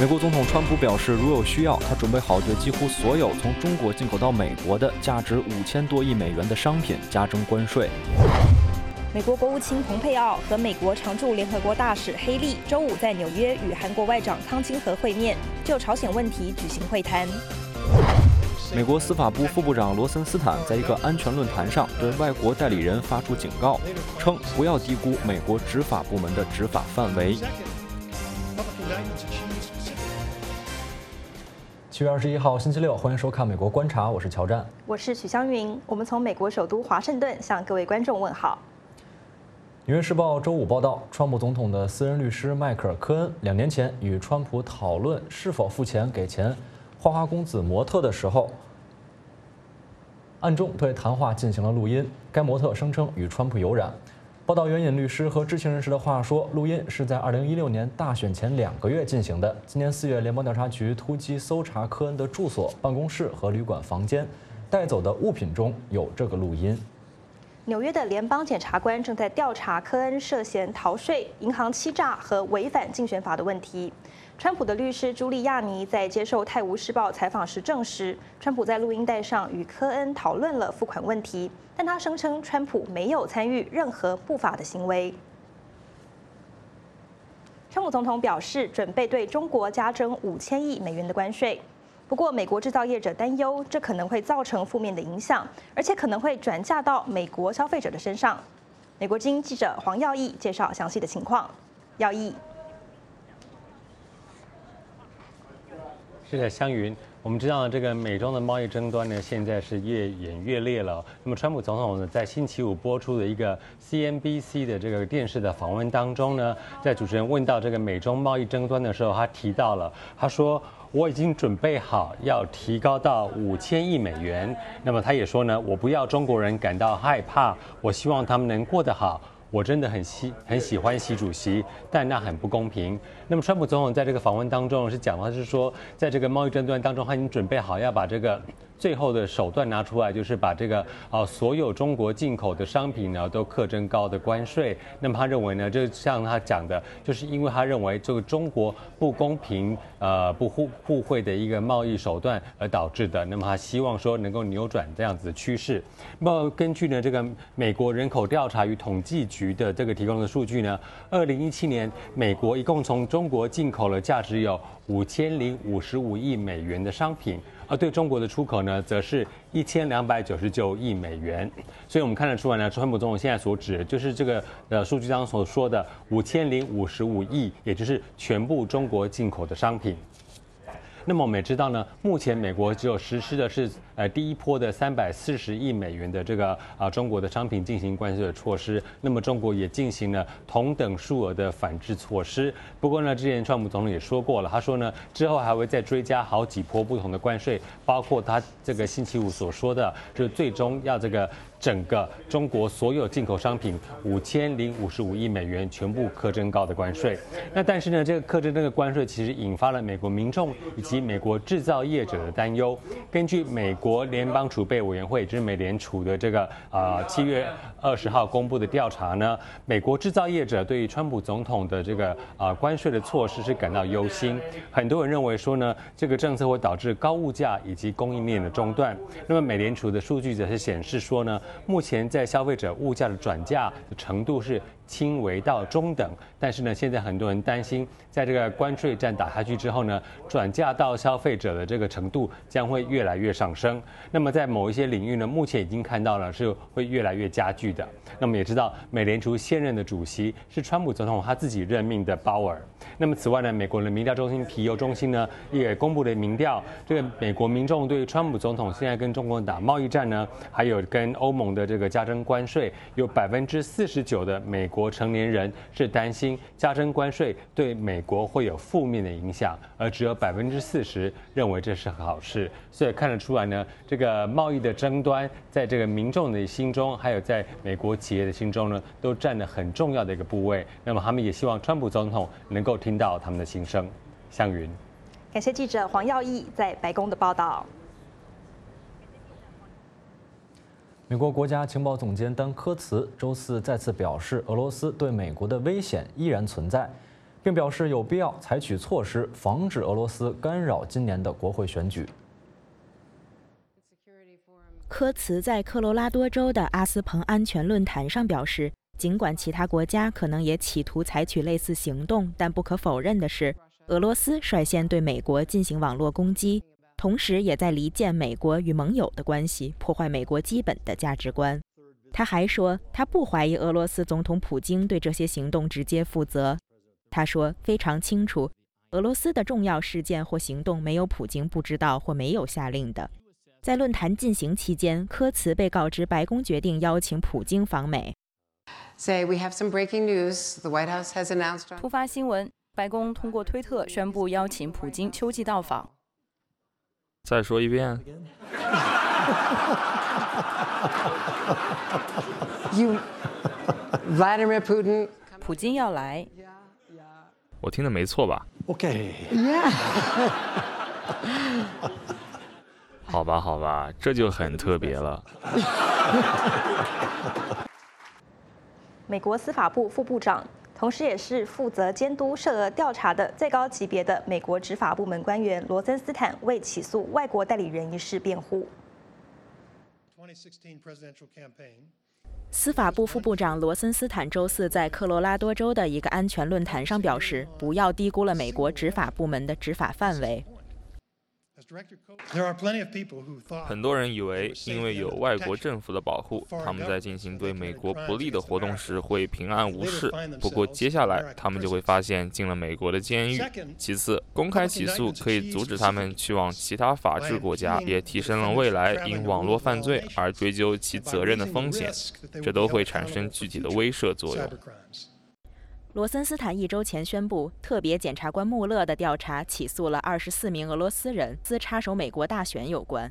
美国总统川普表示，如有需要，他准备好对几乎所有从中国进口到美国的价值5000多亿美元的商品加征关税。 美国国务卿蓬佩奥和美国常驻联合国大使黑利周五在纽约与韩国外长康金和会面，就朝鲜问题举行会谈。 美国司法部副部长罗森斯坦在一个安全论坛上对外国代理人发出警告，称不要低估美国执法部门的执法范围。7月21号星期六，欢迎收看《美国观察》，我是乔战， 我是许湘云。我们从美国首都华盛顿向各位观众问好。 纽约时报周五报道，川普总统的私人律师迈克尔·科恩2年前与川普讨论是否付钱给前花花公子模特的时候，暗中对谈话进行了录音。该模特声称与川普有染。报道援引律师和知情人士的话说，录音是在2016年大选前2个月进行的。今年4月，联邦调查局突击搜查科恩的住所、办公室和旅馆房间，带走的物品中有这个录音。 纽约的联邦检察官正在调查科恩涉嫌逃税、银行欺诈和违反竞选法的问题。川普的律师朱利亚尼在接受《泰晤士报》采访时证实，川普在录音带上与科恩讨论了付款问题，但他声称川普没有参与任何不法的行为。川普总统表示，准备对中国加征5000亿美元的关税。不过，美国制造业者担忧，这可能会造成负面的影响，而且可能会转嫁到美国消费者的身上。美国之音记者黄耀义介绍详细的情况。耀义。 是的，湘云，我们知道这个美中的贸易争端呢，现在是越演越烈了。那么，川普总统呢，在星期五播出的一个 CNBC 的这个电视的访问当中呢，在主持人问到这个美中贸易争端的时候，他提到了，他说我已经准备好要提高到5000亿美元。那么他也说呢，我不要中国人感到害怕，我希望他们能过得好。我真的很喜欢习主席，但那很不公平。那么，川普总统在这个访问当中是讲到，是说，在这个贸易争端当中，他已经准备好要把这个最后的手段拿出来，就是把这个所有中国进口的商品呢都课征高的关税。那么他认为呢，就像他讲的，就是因为他认为这个中国不公平不互惠的一个贸易手段而导致的。那么他希望说能够扭转这样子的趋势。那么根据呢这个美国人口调查与统计局的这个提供的数据呢，2017年美国一共从中国进口了价值有5055亿美元的商品。而对中国的出口呢，则是1299亿美元。所以我们看得出来呢，川普总统现在所指就是这个数据当中所说的5055亿，也就是全部中国进口的商品。那么我们也知道呢，目前美国只有实施的是第一波的340亿美元的这个中国的商品进行关税的措施。那么中国也进行了同等数额的反制措施。不过呢，之前川普总统也说过了，他说呢，之后还会再追加好几波不同的关税，包括他这个星期五所说的，就是最终要这个整个中国所有进口商品5055亿美元全部课征高的关税。那但是呢，这个课征这个关税其实引发了美国民众以及美国制造业者的担忧。根据美国联邦储备委员会，就是美联储的这个7月20号公布的调查呢，美国制造业者对于川普总统的这个关税的措施是感到忧心。很多人认为说呢，这个政策会导致高物价以及供应链的中断。那么美联储的数据则是显示说呢，目前在消费者物价的转嫁的程度是轻微到中等，但是呢，现在很多人担心，在这个关税战打下去之后呢，转嫁到消费者的这个程度将会越来越上升。那么在某一些领域呢，目前已经看到了是会越来越加剧的。那么也知道，美联储现任的主席是川普总统他自己任命的鲍尔。那么此外呢，美国的民调中心皮尤中心呢也公布了民调，这个美国民众对川普总统现在跟中国打贸易战呢，还有跟欧盟的这个加征关税，有49%的美国成年人是担心加征关税对美国会有负面的影响，而只有40%认为这是好事。所以看得出来呢，这个贸易的争端在这个民众的心中，还有在美国企业的心中呢，都占了很重要的一个部位。那么他们也希望川普总统能够听到他们的心声。湘云， 感谢记者黄耀义在白宫的报道。 美国国家情报总监丹科茨周四再次表示，俄罗斯对美国的危险依然存在， 并表示有必要采取措施，防止俄罗斯干扰今年的国会选举。 科茨在科罗拉多州的阿斯彭安全论坛上表示，尽管其他国家可能也企图采取类似行动，但不可否认的是，俄罗斯率先对美国进行网络攻击，同时也在离间美国与盟友的关系，破坏美国基本的价值观。他还说，他不怀疑俄罗斯总统普京对这些行动直接负责。他说，非常清楚，俄罗斯的重要事件或行动没有普京不知道或没有下令的。在论坛进行期间，科茨被告知白宫决定邀请普京访美。 突发新闻，白宫通过推特宣布邀请普京秋季到访。 再说一遍。 Vladimir Putin， 普京要来。 我听的没错吧 ？OK。Yeah。 好吧，好吧，这就很特别了。 美国司法部副部长，同时也是负责监督涉俄调查的最高级别的美国执法部门官员罗森斯坦为起诉外国代理人一事辩护。 司法部副部长罗森斯坦周四在科罗拉多州的一个安全论坛上表示，不要低估了美国执法部门的执法范围。 很多人以为，因为有外国政府的保护，他们在进行对美国不利的活动时会平安无事。不过接下来，他们就会发现进了美国的监狱。其次，公开起诉可以阻止他们去往其他法治国家，也提升了未来因网络犯罪而追究其责任的风险，这都会产生具体的威慑作用。 罗森斯坦一周前宣布，特别检察官穆勒的调查起诉了24名俄罗斯人，自插手美国大选有关。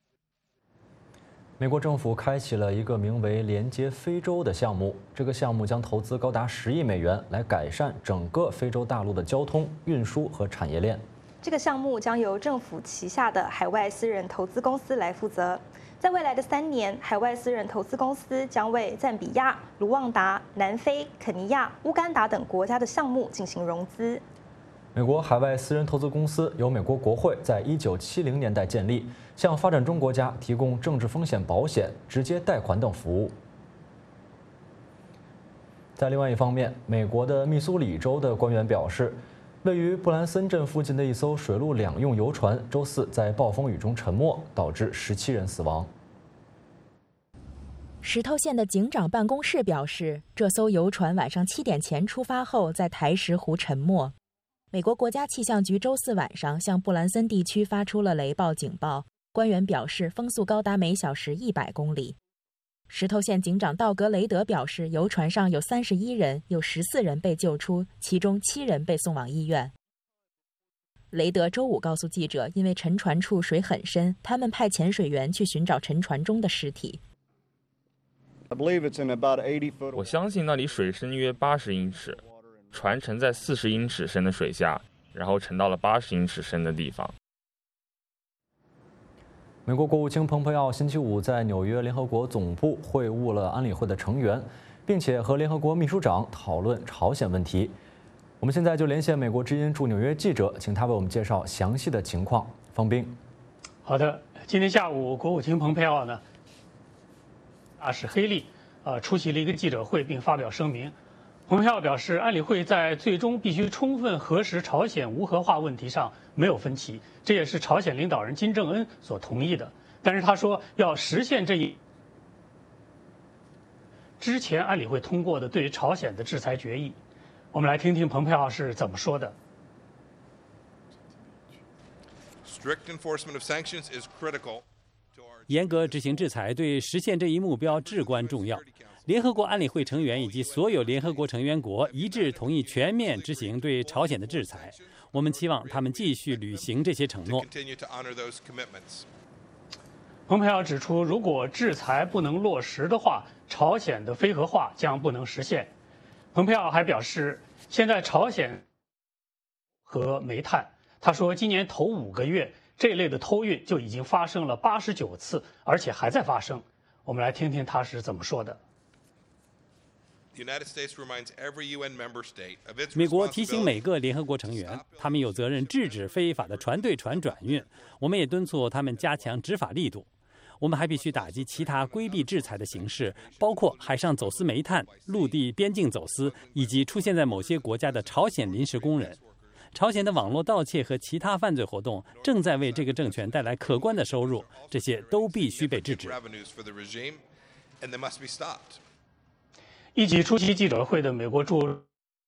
美国政府开启了一个名为“连接非洲”的项目，这个项目将投资高达10亿美元，来改善整个非洲大陆的交通、运输和产业链。 这个项目将由政府旗下的海外私人投资公司来负责。在未来的3年，海外私人投资公司将为赞比亚、卢旺达、南非、肯尼亚、乌干达等国家的项目进行融资。 美国海外私人投资公司由美国国会在1970年代建立，向发展中国家提供政治风险保险、直接贷款等服务。在另外一方面，美国的密苏里州的官员表示，位于布兰森镇附近的一艘水陆两用游船周四在暴风雨中沉没，导致17人死亡。 石头县的警长办公室表示，这艘游船晚上7点前出发后在台石湖沉没。美国国家气象局周四晚上向布兰森地区发出了雷暴警报，官员表示风速高达每小时100公里。石头县警长道格雷德表示，游船上有31人，有14人被救出，其中7人被送往医院。雷德周五告诉记者，因为沉船处水很深，他们派潜水员去寻找沉船中的尸体。 我相信那里水深约80英尺，船沉在40英尺深的水下，然后沉到了80英尺深的地方。 美国国务卿蓬佩奥星期五在纽约联合国总部会晤了安理会的成员，并且和联合国秘书长讨论朝鲜问题。我们现在就连线美国之音驻纽约记者，请他为我们介绍详细的情况。方斌。 好的，今天下午，国务卿蓬佩奥大使黑利出席了一个记者会，并发表声明。蓬佩奥表示，安理会在最终必须充分核实朝鲜无核化问题上没有分歧，这也是朝鲜领导人金正恩所同意的。但是他说，要实现这一之前安理会通过的对于朝鲜的制裁决议。我们来听听蓬佩奥是怎么说的。 严格执行制裁对实现这一目标至关重要。联合国安理会成员以及所有联合国成员国一致同意全面执行对朝鲜的制裁。我们期望他们继续履行这些承诺。 蓬佩奥指出，如果制裁不能落实的话，朝鲜的非核化将不能实现。蓬佩奥还表示，现在朝鲜和煤炭，他说今年头5个月这类的偷运就已经发生了89次，而且还在发生。我们来听听他是怎么说的。 美国提醒每个联合国成员，他们有责任制止非法的船对船转运。我们也敦促他们加强执法力度。我们还必须打击其他规避制裁的形式，包括海上走私煤炭、陆地边境走私，以及出现在某些国家的朝鲜临时工人。朝鲜的网络盗窃和其他犯罪活动正在为这个政权带来可观的收入，这些都必须被制止。 一起出席记者会的美国驻有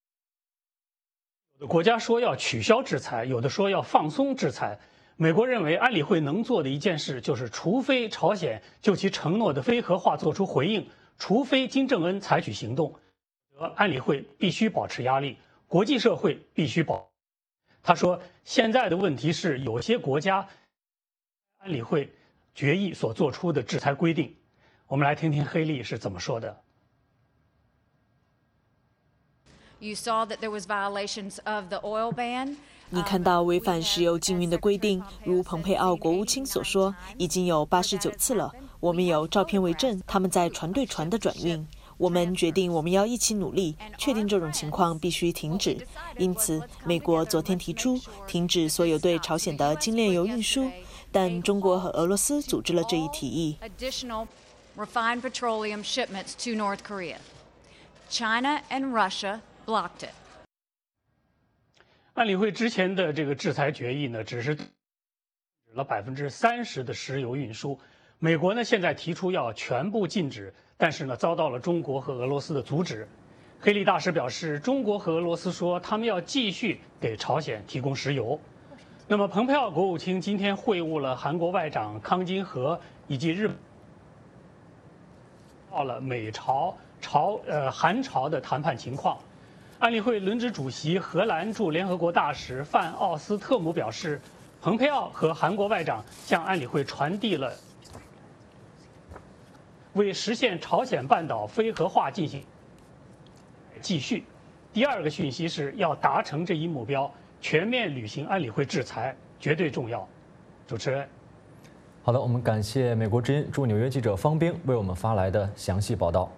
的国家说要取消制裁，有的说要放松制裁。美国认为安理会能做的一件事就是，除非朝鲜就其承诺的非核化做出回应，除非金正恩采取行动，安理会必须保持压力，国际社会必须他说，现在的问题是有些国家安理会决议所做出的制裁规定。我们来听听黑利是怎么说的。 你看到违反石油禁运的规定，如蓬佩奥国务卿所说，已经有89次了。我们有照片为证，他们在船对船的转运。我们决定我们要一起努力，确定这种情况必须停止。因此，美国昨天提出停止所有对朝鲜的精炼油运输，但中国和俄罗斯组织了这一提议。 Refined petroleum shipments to North Korea. China and Russia blocked it. 安理会之前的这个制裁决议呢，只是止了30%的石油运输。美国呢现在提出要全部禁止，但是呢遭到了中国和俄罗斯的阻止。黑利大使表示，中国和俄罗斯说他们要继续给朝鲜提供石油。那么，蓬佩奥国务卿今天会晤了韩国外长康金和以及日本。到了韩朝的谈判情况，安理会轮值主席荷兰驻联合国大使范奥斯特姆表示，蓬佩奥和韩国外长向安理会传递了为实现朝鲜半岛非核化进行继续。第二个讯息是要达成这一目标，全面履行安理会制裁绝对重要。主持人。 好的，我们感谢美国之音驻纽约记者方冰为我们发来的详细报道。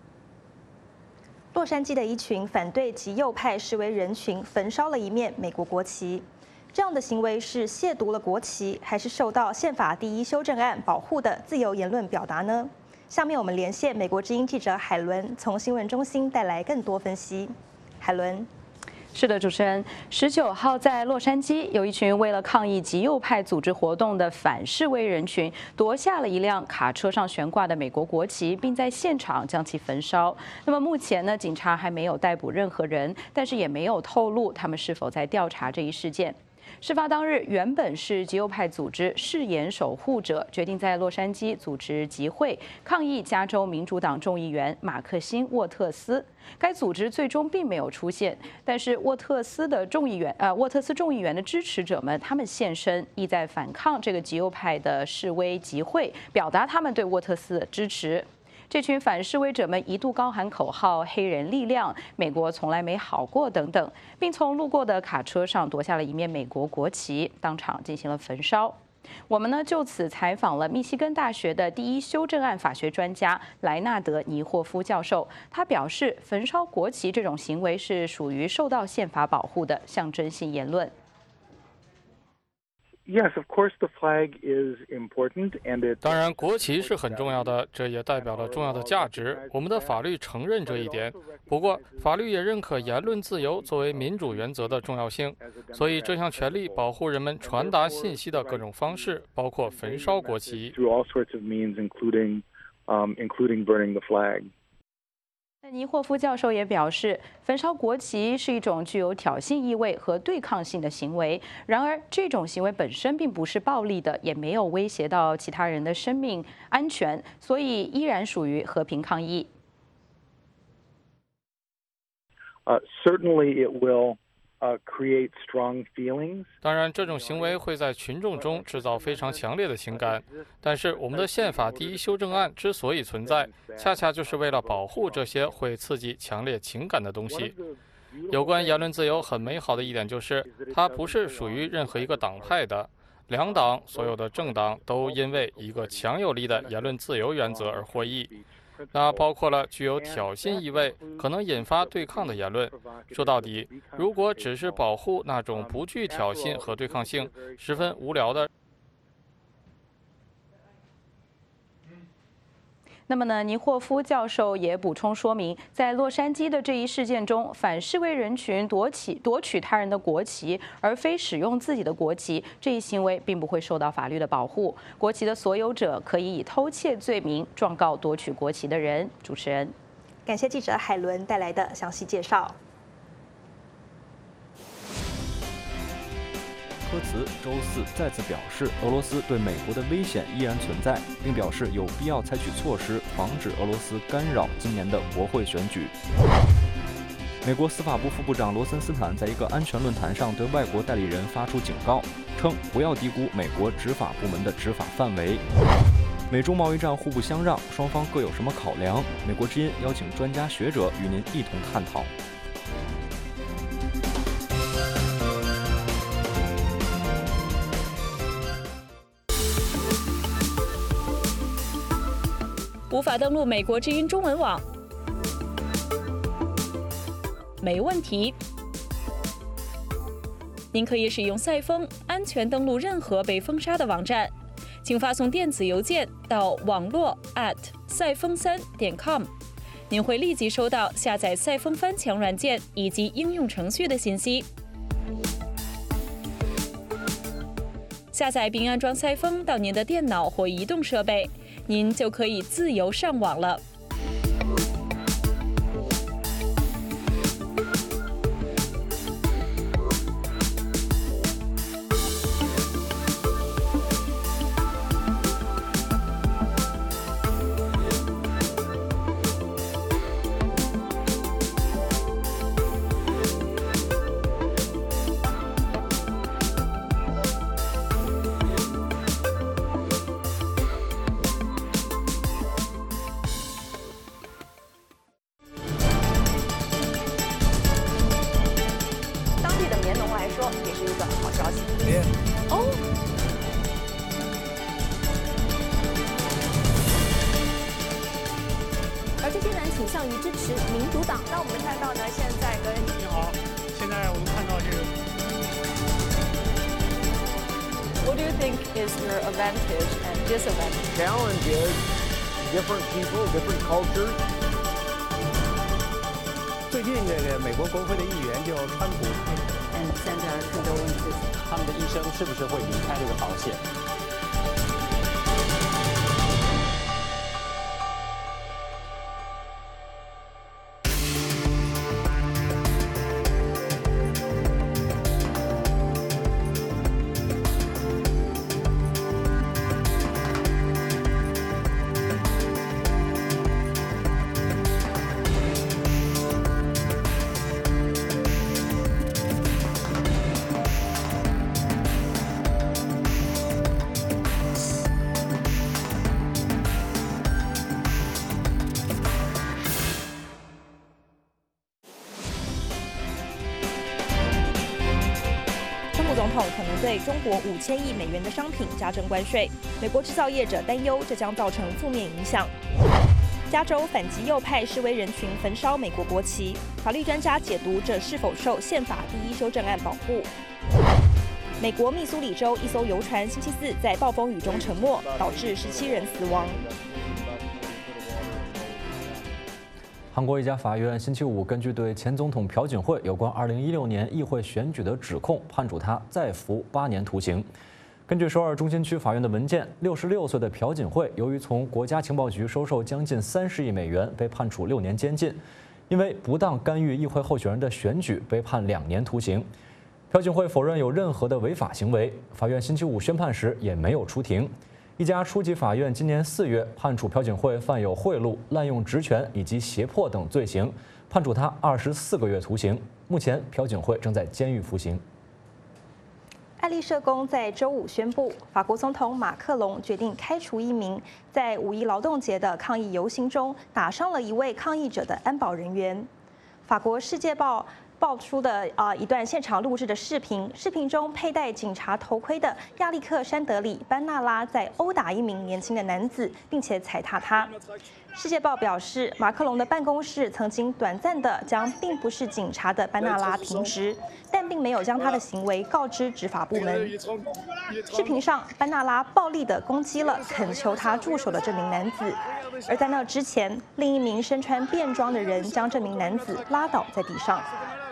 洛杉矶的一群反对极右派示威人群焚烧了一面美国国旗，这样的行为是亵渎了国旗，还是受到宪法第1修正案保护的自由言论表达呢？下面我们连线美国之音记者海伦，从新闻中心带来更多分析。海伦。 是的，主持人，19号在洛杉矶，有一群为了抗议极右派组织活动的反示威人群夺下了一辆卡车上悬挂的美国国旗，并在现场将其焚烧。那么目前呢，警察还没有逮捕任何人，但是也没有透露他们是否在调查这一事件。事发当日，原本是极右派组织誓言守护者决定在洛杉矶组织集会，抗议加州民主党众议员马克辛·沃特斯。该组织最终并没有出现，但是沃特斯众议员的支持者们，他们现身，意在反抗这个极右派的示威集会，表达他们对沃特斯的支持。这群反示威者们一度高喊口号“黑人力量”、“美国从来没好过”等等，并从路过的卡车上夺下了一面美国国旗，当场进行了焚烧。我们呢就此采访了密西根大学的第1修正案法学专家莱纳德·尼霍夫教授，他表示，焚烧国旗这种行为是属于受到宪法保护的象征性言论。 Yes, of course, the flag is important, and it. 当然，国旗是很重要的，这也代表了重要的价值。我们的法律承认这一点。不过，法律也认可言论自由作为民主原则的重要性，所以这项权利保护人们传达信息的各种方式，包括焚烧国旗。 Through all sorts of means, including burning the flag. 尼霍夫教授也表示，焚烧国旗是一种具有挑衅意味和对抗性的行为。然而，这种行为本身并不是暴力的，也没有威胁到其他人的生命安全，所以依然属于和平抗议。 Certainly, it will create strong feelings. 当然，这种行为会在群众中制造非常强烈的情感。但是，我们的宪法第1修正案之所以存在，恰恰就是为了保护这些会刺激强烈情感的东西。有关言论自由很美好的一点就是，它不是属于任何一个党派的。两党，所有的政党都因为一个强有力的言论自由原则而获益。 那包括了具有挑衅意味、可能引发对抗的言论。说到底，如果只是保护那种不具挑衅和对抗性、十分无聊的。 那么呢，尼霍夫教授也补充说明，在洛杉矶的这一事件中，反示威人群夺取他人的国旗，而非使用自己的国旗，这一行为并不会受到法律的保护。国旗的所有者可以以偷窃罪名状告夺取国旗的人。主持人， 感谢记者海伦带来的详细介绍。 科茨周四再次表示，俄罗斯对美国的危险依然存在，并表示有必要采取措施防止俄罗斯干扰今年的国会选举。美国司法部副部长罗森斯坦在一个安全论坛上对外国代理人发出警告，称不要低估美国执法部门的执法范围。美中贸易战互不相让，双方各有什么考量？美国之音邀请专家学者与您一同探讨。 无法登录美国之音中文网？没问题，您可以使用赛风安全登录任何被封杀的网站，请发送电子邮件到网络@赛风3.com，您会立即收到下载赛风翻墙软件以及应用程序的信息。下载并安装赛风到您的电脑或移动设备，您就可以自由上网了。 而这些人倾向于支持民主党。那我们看到呢，现在跟你好，现在我们看到这个。 What do you think is your advantage and disadvantage? Challenge is different people, different cultures. 最近这个美国国会的议员就川普。 And Senator condolences. 他们的医生是不是会离开这个保险？ 总统可能对中国5000亿美元的商品加征关税，美国制造业者担忧这将造成负面影响。加州反极右派示威人群焚烧美国国旗，法律专家解读这是否受宪法第1修正案保护。美国密苏里州一艘游船星期4在暴风雨中沉没，导致17人死亡。 韩国一家法院星期5根据对前总统朴槿惠有关2016年议会选举的指控，判处他再服8年徒刑。根据首尔中心区法院的文件，66岁的朴槿惠由于从国家情报局收受将近30亿美元，被判处6年监禁；因为不当干预议会候选人的选举，被判2年徒刑。朴槿惠否认有任何的违法行为，法院星期5宣判时也没有出庭。一家初级法院今年4月判处朴槿惠犯有贿赂、滥用职权以及胁迫等罪行，判处他24个月徒刑。目前，朴槿惠正在监狱服刑。 爱丽舍宫在周5宣布，法国总统马克龙决定开除一名在5一劳动节的抗议游行中打伤了一位抗议者的安保人员。法国《世界报》 爆出的一段现场录制的视频，视频中佩戴警察头盔的亚历克山德里·班纳拉在殴打一名年轻的男子，并且踩踏他。世界报表示，马克龙的办公室曾经短暂地将并不是警察的班纳拉停职，但并没有将他的行为告知执法部门。视频上，班纳拉暴力地攻击了恳求他住手的这名男子，而在那之前，另一名身穿便装的人将这名男子拉倒在地上。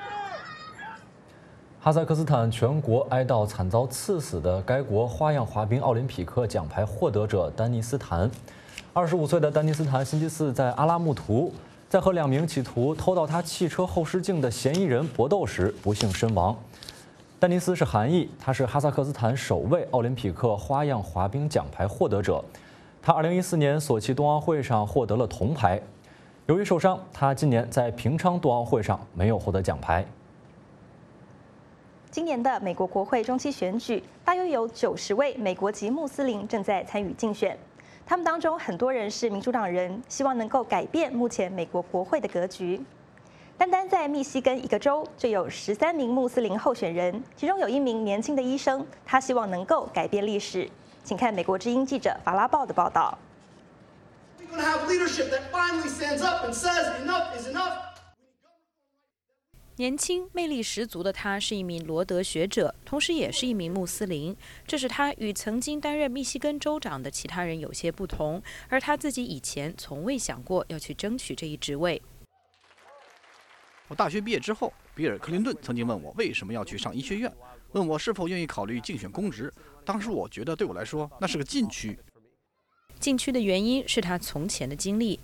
哈萨克斯坦全国哀悼惨遭刺死的该国花样滑冰奥林匹克奖牌获得者丹尼斯坦。25岁的丹尼斯坦星期四在阿拉木图，在和2名企图偷盗他汽车后视镜的嫌疑人搏斗时不幸身亡。丹尼斯是韩裔，他是哈萨克斯坦首位奥林匹克花样滑冰奖牌获得者。他2014年索契冬奥会上获得了铜牌。由于受伤，他今年在平昌冬奥会上没有获得奖牌。 今年的美国国会中期选举，大约有90位美国籍穆斯林正在参与竞选。他们当中很多人是民主党人，希望能够改变目前美国国会的格局。单单在密西根一个州就有13名穆斯林候选人，其中有1名年轻的医生，他希望能够改变历史。请看美国之音记者法拉报的报道。 年轻、魅力十足的他是一名罗德学者，同时也是一名穆斯林。这使他与曾经担任密西根州长的其他人有些不同，而他自己以前从未想过要去争取这一职位。 我大学毕业之后，比尔·克林顿曾经问我为什么要去上医学院，问我是否愿意考虑竞选公职。当时我觉得对我来说那是个禁区。 禁区的原因是他从前的经历。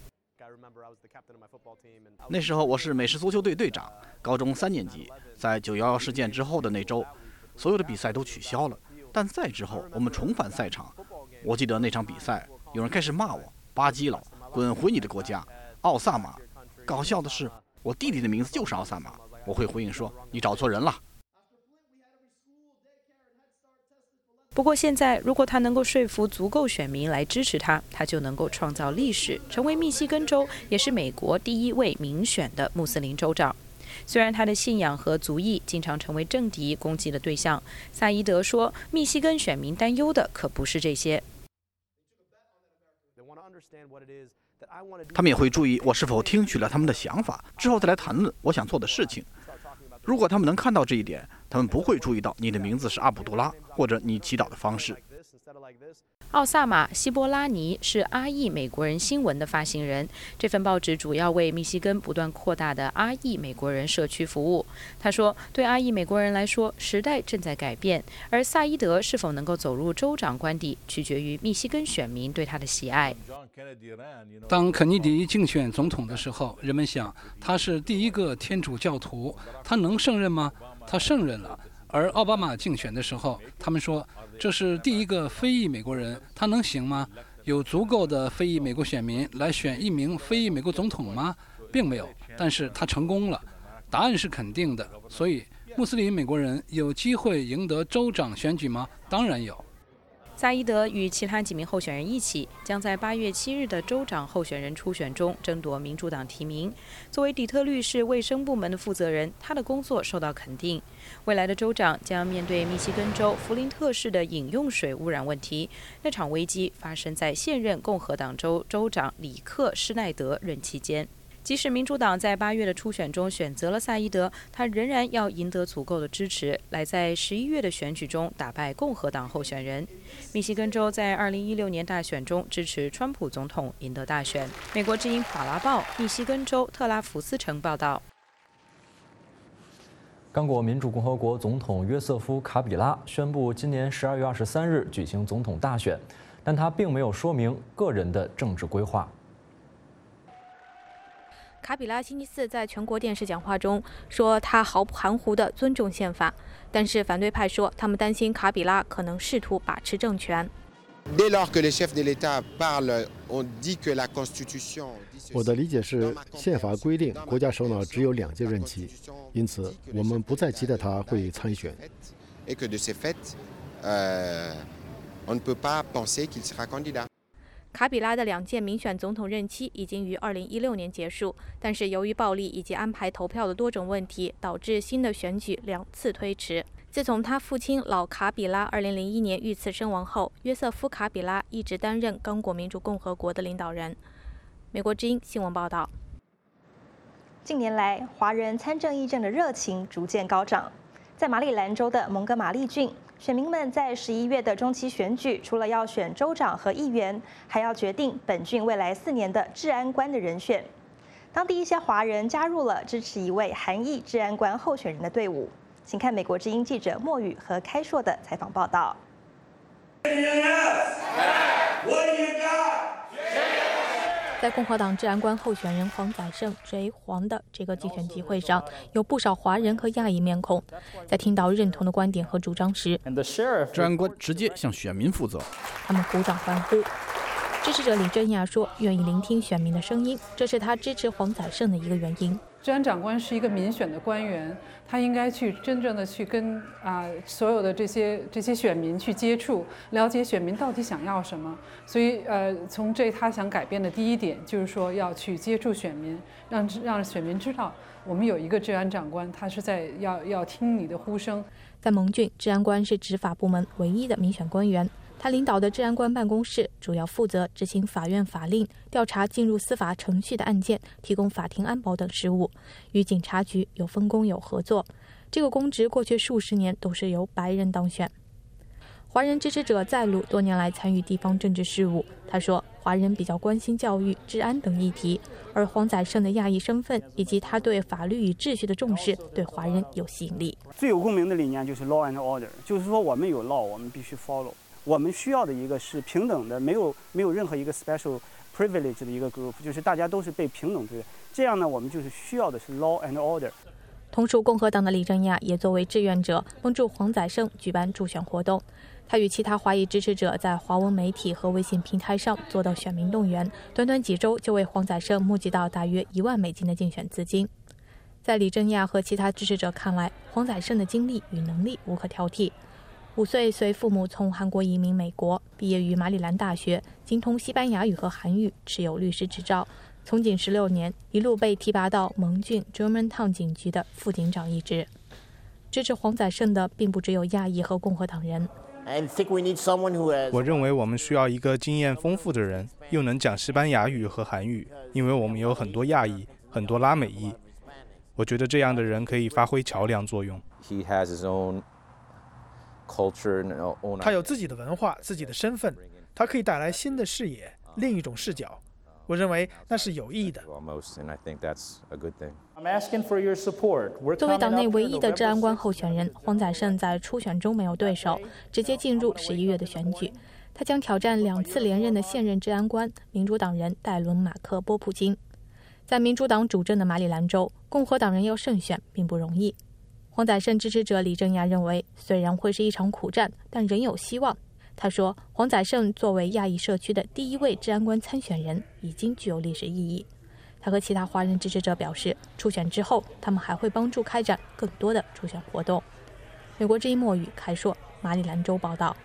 那时候我是美式足球队队长，高中3年级。在911事件之后的那周，所有的比赛都取消了。但再之后，我们重返赛场。我记得那场比赛，有人开始骂我“巴基佬，滚回你的国家，奥萨马”。搞笑的是，我弟弟的名字就是奥萨马。我会回应说：“你找错人了。” 不过现在，如果他能够说服足够选民来支持他，他就能够创造历史，成为密西根州也是美国第1位民选的穆斯林州长。虽然他的信仰和族裔经常成为政敌攻击的对象，萨伊德说，密西根选民担忧的可不是这些。 他们也会注意我是否听取了他们的想法，之后再来谈论我想做的事情。如果他们能看到这一点，他们不会注意到你的名字是阿卜杜拉，或者你祈祷的方式。 奥萨马·希波拉尼是阿裔美国人新闻的发行人，这份报纸主要为密西根不断扩大的阿裔美国人社区服务。他说，对阿裔美国人来说，时代正在改变，而萨伊德是否能够走入州长官邸，取决于密西根选民对他的喜爱。 当肯尼迪竞选总统的时候，人们想他是第1个天主教徒，他能胜任吗？他胜任了。而奥巴马竞选的时候，他们说这是第1个非裔美国人，他能行吗？有足够的非裔美国选民来选一名非裔美国总统吗？并没有，但是他成功了。答案是肯定的。所以，穆斯林美国人有机会赢得州长选举吗？当然有。 萨伊德与其他几名候选人一起，将在8月7日的州长候选人初选中争夺民主党提名。作为底特律市卫生部门的负责人，他的工作受到肯定。未来的州长将面对密西根州弗林特市的饮用水污染问题。那场危机发生在现任共和党州州长里克·施耐德任期间。即使民主党在8月的初选中选择了萨伊德，他仍然要赢得足够的支持，来在11月的选举中打败共和党候选人。密西根州在2016年大选中支持川普总统赢得大选。美国之音法拉报密西根州特拉福斯城报道。 刚果民主共和国总统约瑟夫·卡比拉宣布今年12月23日举行总统大选，但他并没有说明个人的政治规划。 卡比拉星期四在全国电视讲话中说，他毫不含糊地尊重宪法，但是反对派说，他们担心卡比拉可能试图把持政权。 我的理解是，宪法规定国家首脑只有2届任期，因此我们不再期待他会参选。 卡比拉的2届民选总统任期已经于2016年结束，但是由于暴力以及安排投票的多种问题，导致新的选举2次推迟。自从他父亲老卡比拉2001年遇刺身亡后，约瑟夫·卡比拉一直担任刚果民主共和国的领导人。美国之音新闻报道。 近年来，华人参政议政的热情逐渐高涨。在马里兰州的蒙哥马利郡，选民们在11月的中期选举，除了要选州长和议员，还要决定本郡未来4年的治安官的人选。当地一些华人加入了支持一位韩裔治安官候选人的队伍。请看美国之音记者莫宇和开硕的采访报道。 在共和党治安官候选人黄载胜 J 黄的这个竞选集会上，有不少华人和亚裔面孔。在听到认同的观点和主张时， 治安官直接向选民负责， 他们鼓掌欢呼。支持者李珍亚说，愿意聆听选民的声音，这是他支持黄载胜的一个原因。 治安长官是一个民选的官员，他应该去真正的去跟所有的这些选民去接触，了解选民到底想要什么。所以从这他想改变的第一点就是说要去接触选民，让选民知道我们有一个治安长官，他是在要听你的呼声。 在蒙郡，治安官是执法部门唯一的民选官员。他领导的治安官办公室主要负责执行法院法令、调查进入司法程序的案件、提供法庭安保等事务，与警察局有分工有合作。这个公职过去数十年都是由白人当选。华人支持者在鲁多年来参与地方政治事务。他说，华人比较关心教育、治安等议题，而黄载胜的亚裔身份以及他对法律与秩序的重视，对华人有吸引力。 最有共鸣的理念就是 law and order， 就是说我们有 law， 我们必须 follow。我们需要的一个是平等的，没有任何一个 special privilege 的一个 group， 就是大家都是被平等对待。这样呢，我们就是需要的是 law and order。 同属共和党的李正亚也作为志愿者帮助黄载胜举办助选活动。他与其他华裔支持者在华文媒体和微信平台上做到选民动员，短短几周就为黄载胜募集到大约1万美金的竞选资金。在李正亚和其他支持者看来，黄载胜的经历与能力无可挑剔。5岁随父母从韩国移民美国，毕业于马里兰大学，精通西班牙语和韩语，持有律师执照。从警16年，一路被提拔到蒙郡 Germantown 警局的副警长一职。支持黄载胜的并不只有亚裔和共和党人。 我认为我们需要一个经验丰富的人，又能讲西班牙语和韩语，因为我们有很多亚裔，很多拉美裔。我觉得这样的人可以发挥桥梁作用。 他有自己的文化、自己的身份，他可以带来新的视野、另一种视角。我认为那是有意义的。 作为党内唯一的治安官候选人，黄载胜在初选中没有对手，直接进入11月的选举。他将挑战2次连任的现任治安官民主党人戴伦·马克·波普金。在民主党主政的马里兰州，共和党人要胜选并不容易。黄载胜支持者李正亚认为，虽然会是一场苦战，但仍有希望。他说，黄载胜作为亚裔社区的第一位治安官参选人，已经具有历史意义。他和其他华人支持者表示，初选之后，他们还会帮助开展更多的初选活动。美国之音莫宇凯硕，马里兰州报道。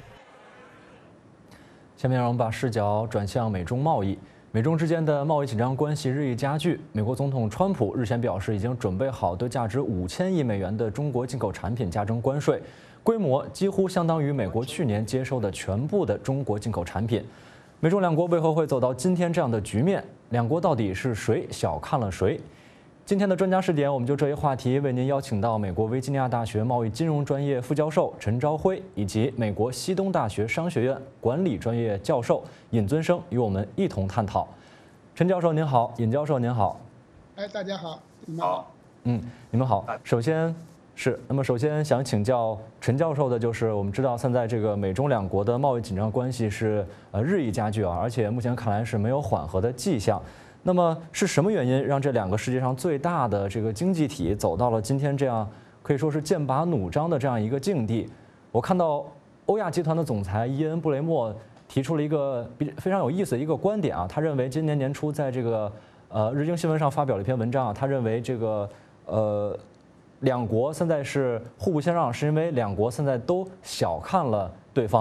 下面让我们把视角转向美中贸易。美中之间的贸易紧张关系日益加剧。美国总统川普日前表示，已经准备好对价值5000亿美元的中国进口产品加征关税，规模几乎相当于美国去年接收的全部的中国进口产品。美中两国为何会走到今天这样的局面？两国到底是谁小看了谁？今天的专家视点，我们就这一话题为您邀请到美国维吉尼亚大学贸易金融专业副教授陈朝晖，以及美国西东大学商学院管理专业教授尹尊生，与我们一同探讨。陈教授您好，尹教授您好。 大家好，你们好。 你们好。首先想请教陈教授的就是，我们知道现在这个美中两国的贸易紧张关系是日益加剧啊，而且目前看来是没有缓和的迹象。那么是什么原因让这两个世界上最大的这个经济体走到了今天这样可以说是剑拔弩张的这样一个境地？我看到欧亚集团的总裁伊恩·布雷默提出了一个非常有意思的一个观点啊，他认为今年年初在这个日经新闻上发表了一篇文章啊，他认为这个两国现在是互不相让，是因为两国现在都小看了对方。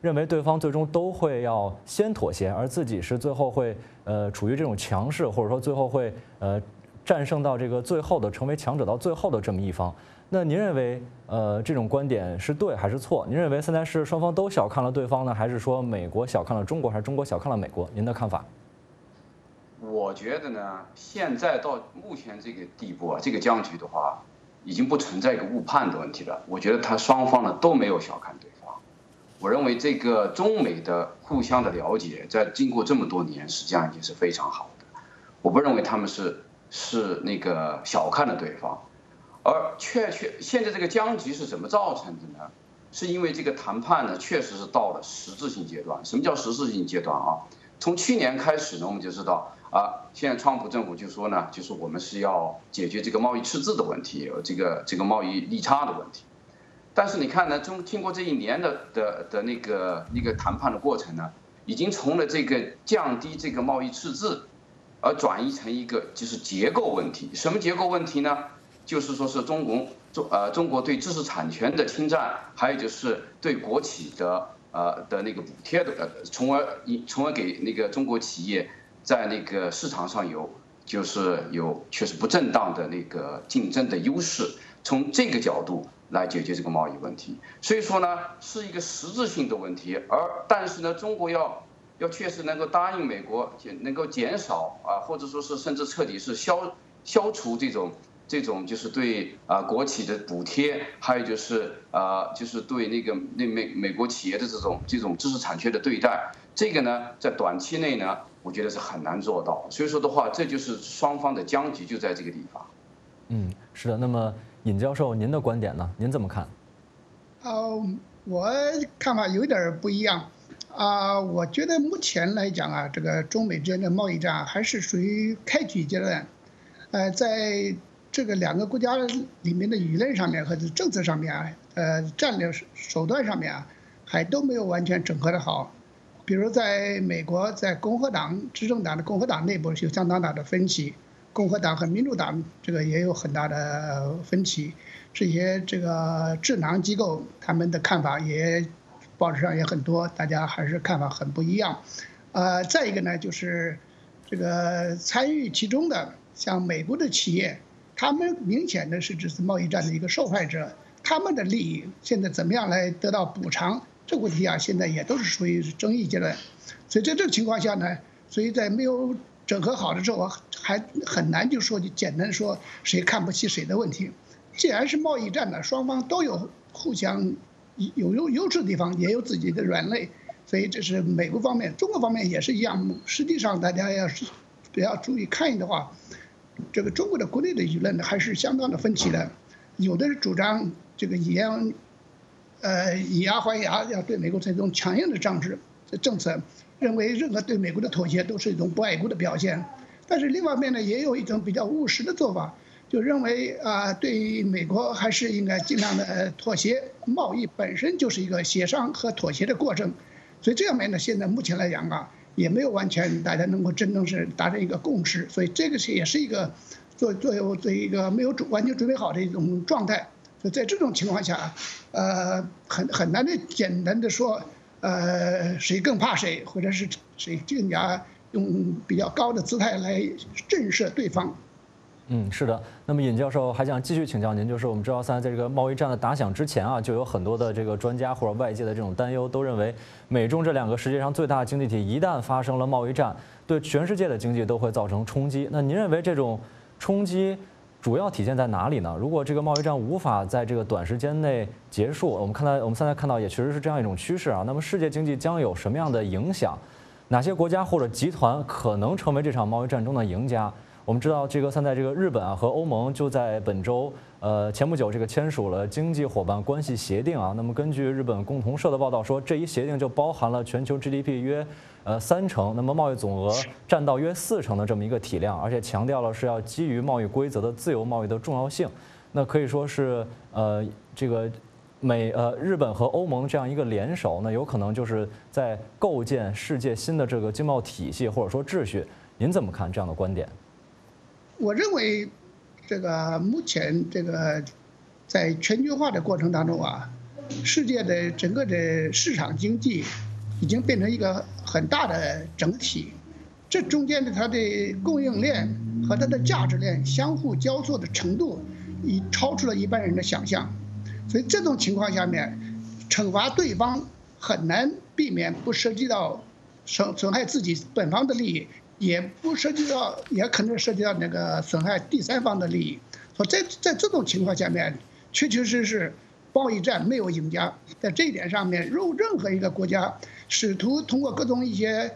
认为对方最终都会要先妥协，而自己是最后会处于这种强势，或者说最后会战胜到这个最后的，成为强者到最后的这么一方。那您认为这种观点是对还是错？您认为现在是双方都小看了对方呢，还是说美国小看了中国，还是中国小看了美国？您的看法？ 我觉得呢，现在到目前这个地步啊，这个僵局的话，已经不存在一个误判的问题了。我觉得他双方呢都没有小看对方。我认为这个中美的互相的了解，在经过这么多年，实际上已经是非常好的。我不认为他们是那个小看了对方，而现在这个僵局是怎么造成的呢？是因为这个谈判呢，确实是到了实质性阶段。什么叫实质性阶段啊？从去年开始呢，我们就知道啊，现在川普政府就说呢，就是我们是要解决这个贸易赤字的问题，这个贸易利差的问题。但是你看呢，经过这一年的那个谈判的过程呢，已经从了这个降低这个贸易赤字，而转移成一个就是结构问题。什么结构问题呢？就是说是中国对知识产权的侵占，还有就是对国企的那个补贴的，从而给那个中国企业在那个市场上确实不正当的那个竞争的优势。从这个角度来解决这个贸易问题，所以说呢是一个实质性的问题。但是呢，中国要确实能够答应美国，能够减少或者说是甚至彻底是消除这种就是对国企的补贴，还有就是对那个美国企业的这种知识产权的对待，这个呢在短期内呢，我觉得是很难做到。所以说的话，这就是双方的僵局就在这个地方。 是的。那么尹教授，您的观点呢？您怎么看？ 我看法有点不一样。我觉得目前来讲啊，这个中美之间的贸易战还是属于开局阶段。在这个两个国家里面的舆论上面和政策上面啊，战略手段上面啊，还都没有完全整合的好。比如在美国，在共和党执政党的共和党内部有相当大的分歧。共和党和民主党这个也有很大的分歧，这些这个智囊机构他们的看法也报纸上也很多，大家还是看法很不一样。再一个呢，就是这个参与其中的像美国的企业，他们明显的是这次贸易战的一个受害者，他们的利益现在怎么样来得到补偿，这个问题啊，现在也都是属于争议阶段。所以在这个情况下呢，所以在没有整合好的时候，还很难就简单说谁看不起谁的问题。既然是贸易战呢，双方都有互相有优势的地方，也有自己的软肋，所以这是美国方面，中国方面也是一样。实际上大家要是比较注意看的话，这个中国的国内的舆论呢还是相当的分歧的，有的是主张这个以牙还牙，要对美国采取强硬的政策。认为任何对美国的妥协都是一种不爱国的表现，但是另外一面呢，也有一种比较务实的做法，就认为对美国还是应该尽量的妥协，贸易本身就是一个协商和妥协的过程，所以这样面呢，现在目前来讲啊，也没有完全大家能够真正是达成一个共识，所以这个也是一个作为一个没有完全准备好的一种状态，所以在这种情况下，很难的简单的说。谁更怕谁，或者是谁更加用比较高的姿态来震慑对方。 是的。那么尹教授还想继续请教您，就是我们知道，在这个贸易战的打响之前啊，就有很多的这个专家或者外界的这种担忧，都认为美中这两个世界上最大的经济体一旦发生了贸易战，对全世界的经济都会造成冲击。那您认为这种冲击主要体现在哪里呢？如果这个贸易战无法在这个短时间内结束，我们现在看到也确实是这样一种趋势啊。那么世界经济将有什么样的影响？哪些国家或者集团可能成为这场贸易战中的赢家？我们知道，现在日本和欧盟就在本周，前不久签署了经济伙伴关系协定啊。那么根据日本共同社的报道说，这一协定就包含了全球 GDP 约30%，那么贸易总额占到约40%的这么一个体量，而且强调了是要基于贸易规则的自由贸易的重要性。那可以说是日本和欧盟这样一个联手，那有可能就是在构建世界新的这个经贸体系或者说秩序。您怎么看这样的观点？ 我认为，这个目前这个在全球化的过程当中啊， 世界的整个的市场经济已经变成一个很大的整体，这中间的它的供应链和它的价值链相互交错的程度，已超出了一般人的想象。所以这种情况下面，惩罚对方很难避免不涉及到损害自己本方的利益，也可能涉及到那个损害第三方的利益。所以在这种情况下面，确确实实贸易战没有赢家。在这一点上面，任何一个国家试图通过各种一些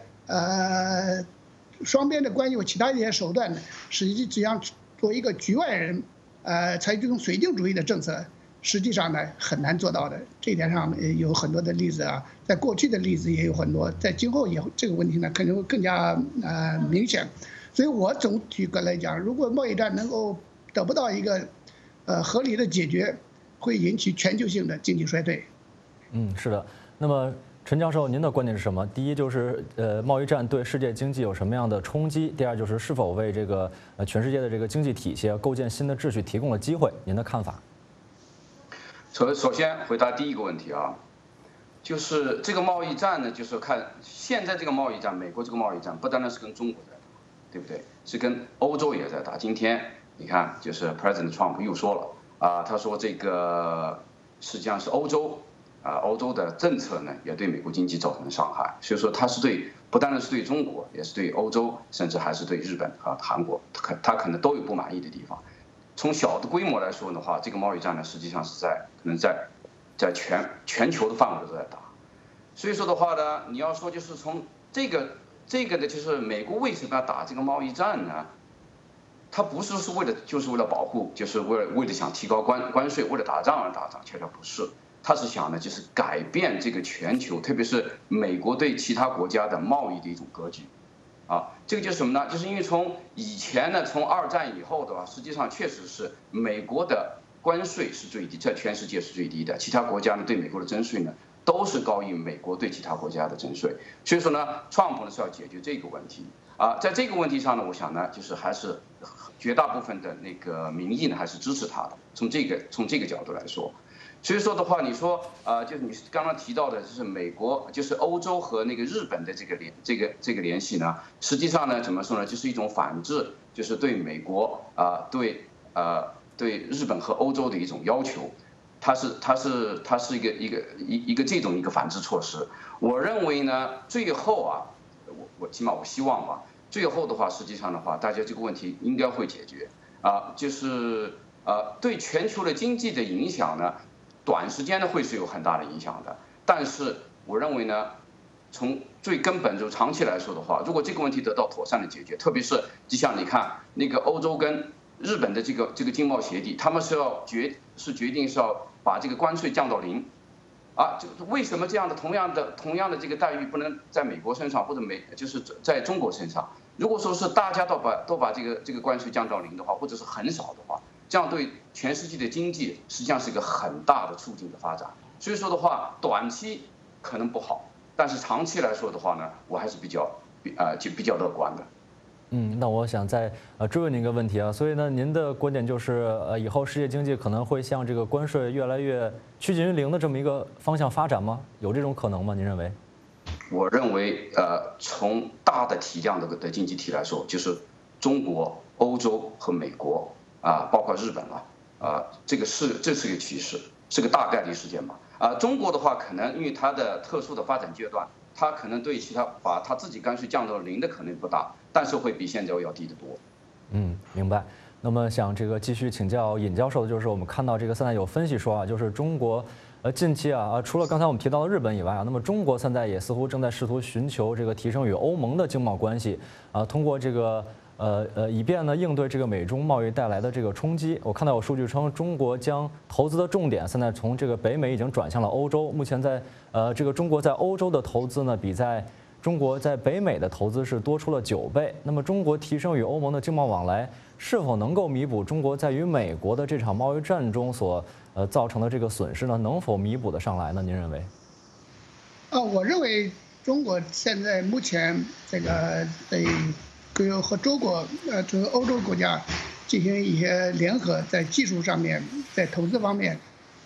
双边的关系或其他一些手段，实际上作为一个局外人，采取这种绥靖主义的政策，实际上呢很难做到的。这一点上有很多的例子啊，在过去的例子也有很多，在今后也这个问题呢可能会更加明显。所以我总体来讲，如果贸易战能够得不到一个合理的解决，会引起全球性的经济衰退。 是的。那么陈教授，您的观点是什么？第一就是贸易战对世界经济有什么样的冲击？第二就是是否为这个全世界的这个经济体系构建新的秩序提供了机会？您的看法？ 首先回答第一个问题啊，就是这个贸易战呢，就是看现在这个贸易战，美国这个贸易战不单单是跟中国在打，对不对？是跟欧洲也在打。今天你看，就是 President Trump 又说了啊，他说这个实际上是欧洲的政策呢，也对美国经济造成了伤害。所以说，他是不单单是对中国，也是对欧洲，甚至还是对日本和韩国，他可能都有不满意的地方。从小的规模来说的话，这个贸易战呢，实际上是可能在全球的范围都在打。所以说的话呢，你要说就是从这个呢，就是美国为什么要打这个贸易战呢？它不是为了保护，就是为了想提高关税，为了打仗而打仗，恰恰不是。他是想呢，就是改变这个全球，特别是美国对其他国家的贸易的一种格局。这个就是什么呢？就是因为从以前呢，从二战以后的话，实际上确实是美国的关税是最低，在全世界是最低的。其他国家呢对美国的征税呢都是高于美国对其他国家的征税。所以说呢，Trump呢是要解决这个问题在这个问题上呢，我想呢，就是还是绝大部分的那个民意呢还是支持他的。从这个角度来说。所以说的话，你说就是你刚刚提到的，就是美国，就是欧洲和那个日本的这个联系呢，实际上呢，怎么说呢，就是一种反制，就是对美国对日本和欧洲的一种要求，它是一个这种一个反制措施。我认为呢，最后起码我希望吧，最后的话，实际上的话，大家这个问题应该会解决就是对全球的经济的影响呢。短时间呢会是有很大的影响的，但是我认为呢，从最根本就长期来说的话，如果这个问题得到妥善的解决，特别是就像你看那个欧洲跟日本的这个经贸协议，他们是决定是要把这个关税降到0，为什么这样的同样的这个待遇不能在美国身上或者就是在中国身上？如果说是大家都把这个关税降到0的话，或者是很少的话。这样对全世界的经济实际上是一个很大的促进的发展，所以说的话，短期可能不好，但是长期来说的话呢，我还是比较乐观的。 那我想再追问您一个问题所以呢，您的观点就是以后世界经济可能会向这个关税越来越趋近于0的这么一个方向发展吗？有这种可能吗？您认为？ 我认为从大的体量的经济体来说，就是中国、欧洲和美国。包括日本这是个趋势，是个大概率事件吧。中国的话，可能因为它的特殊的发展阶段，它可能对把它自己关税降到0的可能不大，但是会比现在要低得多。 明白。那么想这个继续请教尹教授的就是，我们看到这个现在有分析说就是中国近期除了刚才我们提到的日本以外那么中国现在也似乎正在试图寻求这个提升与欧盟的经贸关系通过这个。以便呢应对这个美中贸易带来的这个冲击。我看到有数据称，中国将投资的重点现在从这个北美已经转向了欧洲。目前在这个中国在欧洲的投资呢，比在中国在北美的投资是多出了9倍。那么中国提升与欧盟的经贸往来，是否能够弥补中国在与美国的这场贸易战中所造成的这个损失呢？能否弥补得上来呢？您认为？ 我认为中国现在目前这个和中国这个欧洲国家进行一些联合，在技术上面，在投资方面，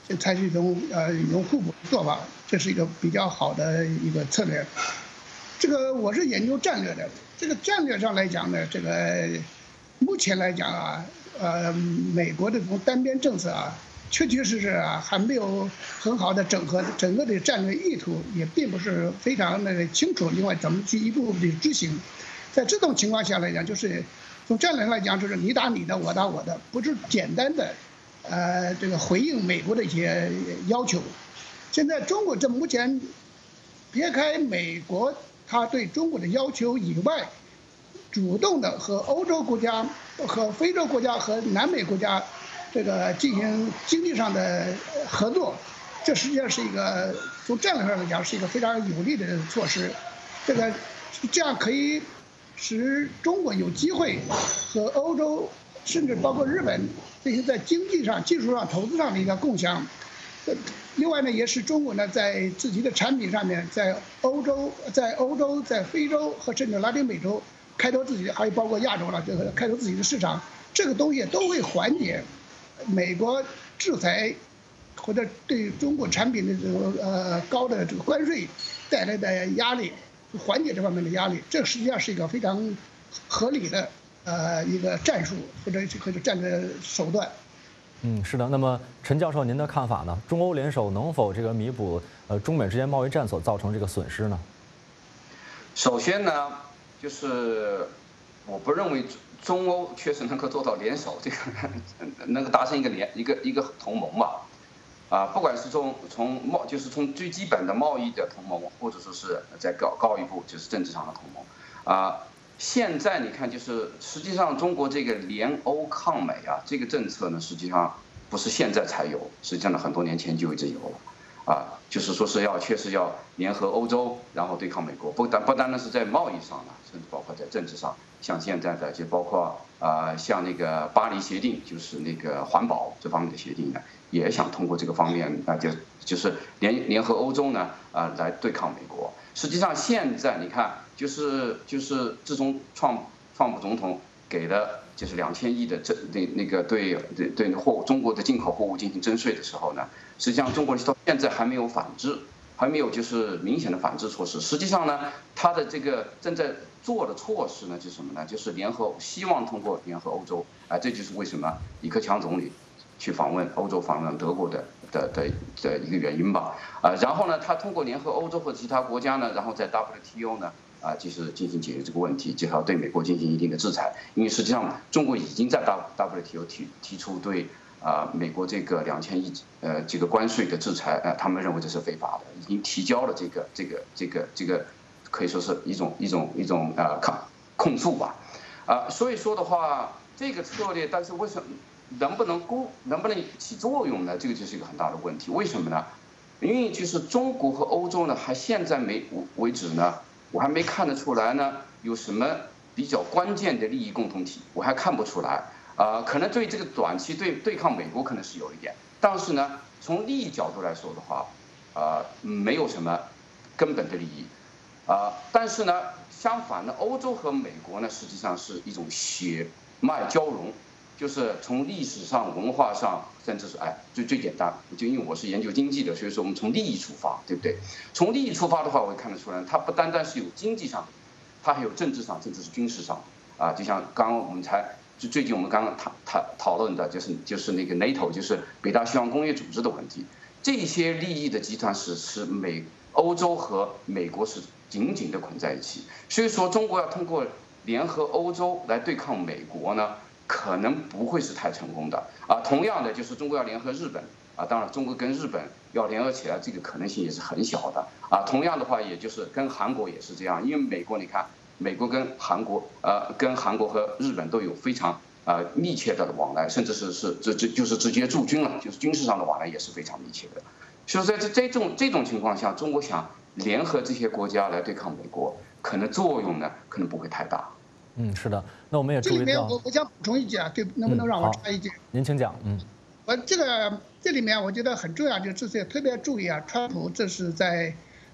就采取一种用互补的做法，这是一个比较好的一个策略。这个我是研究战略的，这个战略上来讲呢，这个目前来讲啊，美国的这种单边政策啊，确确实实啊还没有很好的整合整个的战略意图，也并不是非常的清楚。另外，怎么去一步步的执行？在这种情况下来讲，就是从战略来讲，就是你打你的，我打我的，不是简单的这个回应美国的一些要求。现在中国这目前撇开美国他对中国的要求以外，主动的和欧洲国家、和非洲国家和南美国家这个进行经济上的合作，这实际上是一个从战略上来讲是一个非常有利的措施。这样可以使中国有机会和欧洲甚至包括日本进行在经济上、技术上、投资上的一个共享。另外呢，也使中国呢在自己的产品上面，在欧洲、在非洲和甚至拉丁美洲开拓自己，还有包括亚洲了，这个开拓自己的市场，这个东西都会缓解美国制裁或者对中国产品的这个高的这个关税带来的压力，缓解这方面的压力。这实际上是一个非常合理的一个战术或者战略手段。 是的。那么陈教授，您的看法呢？中欧联手能否这个弥补中美之间贸易战所造成这个损失呢？ 首先呢，就是我不认为中欧确实能够做到联手，这个能够达成一个同盟吧。不管是就是从最基本的贸易的同盟，或者说是再高一步就是政治上的同盟。现在你看，就是实际上中国这个联欧抗美这个政策呢，实际上不是现在才有，实际上呢很多年前就一直有了。就是说是确实要联合欧洲，然后对抗美国，不单单是在贸易上呢，甚至包括在政治上，像现在的就包括像那个巴黎协定，就是那个环保这方面的协定呢，也想通过这个方面就是联合欧洲呢来对抗美国。实际上现在你看，就是自从川普总统给了就是2000亿的对中国的进口货物进行征税的时候呢，实际上中国到现在还没有反制，还没有就是明显的反制措施。实际上呢，他的这个正在做的措施呢，就是什么呢？就是希望通过联合欧洲，这就是为什么李克强总理去访问欧洲、访问德国的一个原因吧。然后呢，他通过联合欧洲和其他国家呢，然后在 WTO 呢就是进行解决这个问题，就要对美国进行一定的制裁。因为实际上中国已经在 WTO 提出对美国这个2000亿这个关税的制裁，他们认为这是非法的，已经提交了这个可以说是一种控诉吧。所以说的话，这个策略，但是为什么能不能起作用呢？这个就是一个很大的问题。为什么呢？因为就是中国和欧洲呢，还现在为止呢，我还没看得出来呢有什么比较关键的利益共同体，我还看不出来。可能对这个短期对抗美国可能是有一点，但是呢，从利益角度来说的话，没有什么根本的利益。但是呢，相反呢，欧洲和美国呢，实际上是一种血脉交融，就是从历史上、文化上，甚至是最简单，就因为我是研究经济的，所以说我们从利益出发，对不对？从利益出发的话，我会看得出来，它不单单是有经济上，它还有政治上，甚至是军事上。就像刚刚我们最近我们刚刚讨论的就是那个 NATO， 就是北大西洋工业组织的问题。这些利益的集团是欧洲和美国是紧紧的捆在一起，所以说中国要通过联合欧洲来对抗美国呢，可能不会是太成功的。同样的就是中国要联合日本，当然中国跟日本要联合起来，这个可能性也是很小的。同样的话，也就是跟韩国也是这样，因为美国你看，美国跟韩国和日本都有非常密切的往来，甚至这就是直接驻军了，就是军事上的往来也是非常密切的。所以在这种情况下，中国想联合这些国家来对抗美国，可能作用呢可能不会太大。 是的。那我们也注意到， 这里面我想补充一句对，能不能让我插一句？ 您请讲。 我这里面我觉得很重要，就是特别注意川普这是在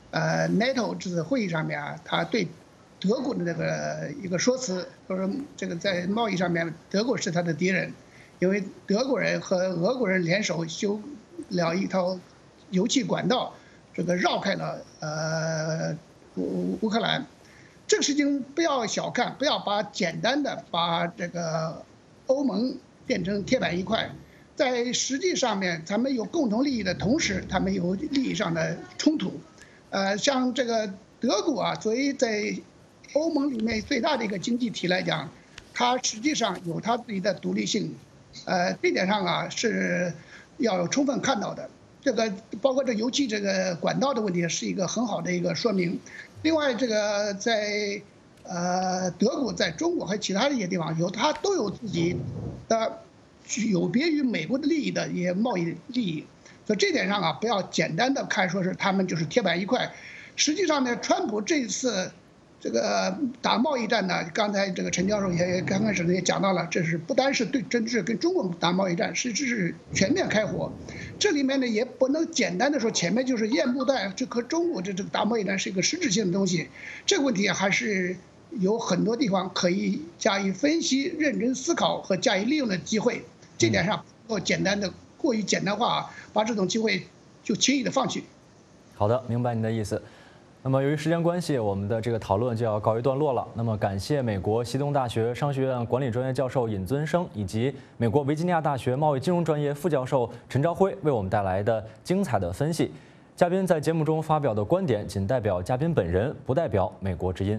NATO 这次会议上面他对德国的那个一个说辞，说这个在贸易上面德国是他的敌人，因为德国人和俄国人联手了一条油气管道，这个绕开了乌克兰。这个事情不要小看，不要把简单的把这个欧盟变成铁板一块。在实际上面，他们有共同利益的同时，他们有利益上的冲突。像这个德国啊，作为在欧盟里面最大的一个经济体来讲，它实际上有它自己的独立性。这点上啊是要充分看到的。这个包括这油气这个管道的问题，是一个很好的一个说明。另外，这个在德国、在中国还有其他的一些地方，它都有自己的有别于美国的利益的一些贸易利益。所以这点上啊，不要简单的看说是他们就是铁板一块。实际上呢，川普这次这个打贸易战呢，刚才这个陈教授也刚开始也讲到了，这是不单是对真是跟中国打贸易战，实质是全面开火。这里面呢也不能简单的说前面就是烟幕弹，这和中国这个打贸易战是一个实质性的东西。这个问题还是有很多地方可以加以分析、认真思考和加以利用的机会。这点上不简单的过于简单化，把这种机会就轻易的放弃。 好的，明白您的意思。那么由于时间关系，我们的这个讨论就要告一段落了。那么感谢美国西东大学商学院管理专业教授尹尊生，以及美国维吉尼亚大学贸易金融专业副教授陈朝辉为我们带来的精彩的分析。嘉宾在节目中发表的观点仅代表嘉宾本人，不代表美国之音。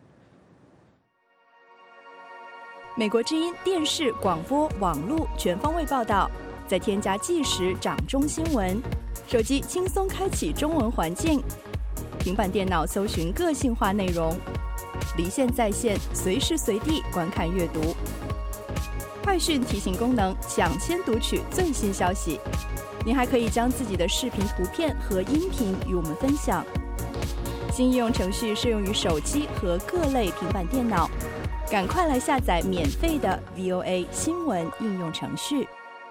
美国之音电视、广播、网络全方位报道，再添加即时掌中新闻，手机轻松开启中文环境。平板电脑搜寻个性化内容，离线在线，随时随地观看阅读。快讯提醒功能，抢先读取最新消息。您还可以将自己的视频、图片和音频与我们分享。新应用程序适用于手机和各类平板电脑，赶快来下载免费的 VOA 新闻应用程序。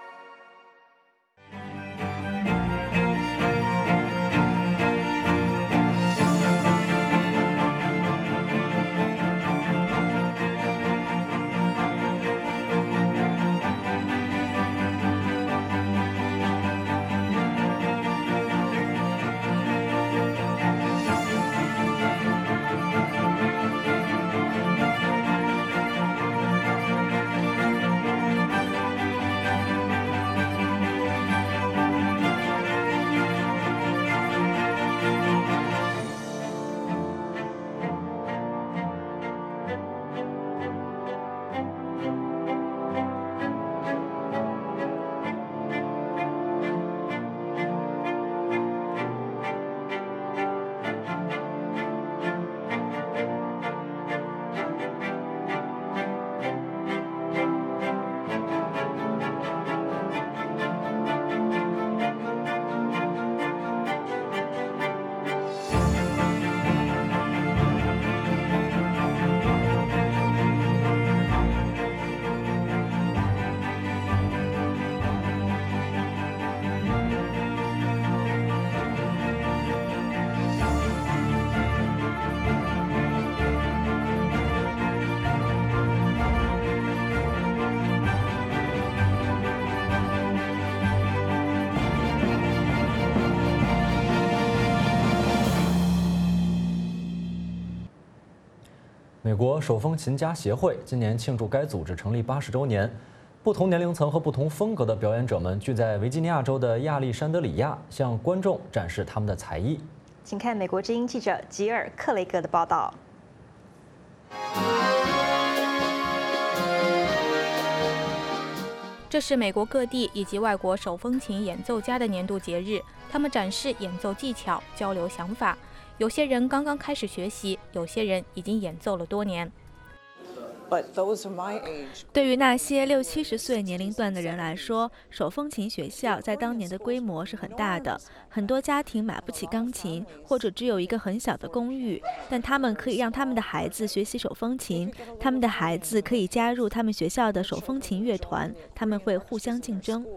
美国手风琴家协会今年庆祝该组织成立80周年，不同年龄层和不同风格的表演者们聚在维吉尼亚州的亚历山德里亚，向观众展示他们的才艺。 请看美国之音记者吉尔·克雷格的报道。 这是美国各地以及外国手风琴演奏家的年度节日，他们展示演奏技巧，交流想法。有些人刚刚开始学习，有些人已经演奏了多年。对于那些60、70岁年龄段的人来说，手风琴学校在当年的规模是很大的，很多家庭买不起钢琴，或者只有一个很小的公寓，但他们可以让他们的孩子学习手风琴，他们的孩子可以加入他们学校的手风琴乐团，他们会互相竞争。